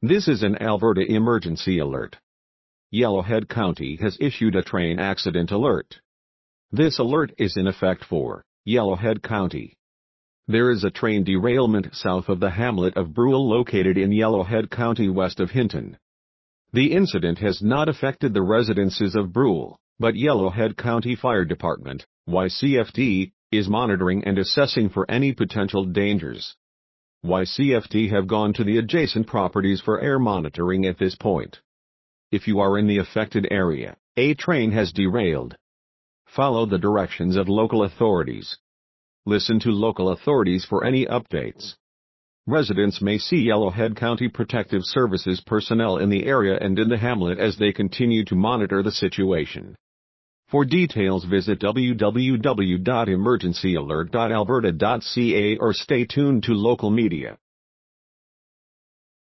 This is an Alberta emergency alert. Yellowhead County has issued a train accident alert. This alert is in effect for Yellowhead County. There is a train derailment south of the hamlet of Brule located in Yellowhead County west of Hinton. The incident has not affected the residences of Brule, but Yellowhead County Fire Department, YCFD, is monitoring and assessing for any potential dangers. YCFD have gone to the adjacent properties for air monitoring at this point. If you are in the affected area, a train has derailed. Follow the directions of local authorities. Listen to local authorities for any updates. Residents may see Yellowhead County Protective Services personnel in the area and in the hamlet as they continue to monitor the situation. For details, visit www.emergencyalert.alberta.ca or stay tuned to local media.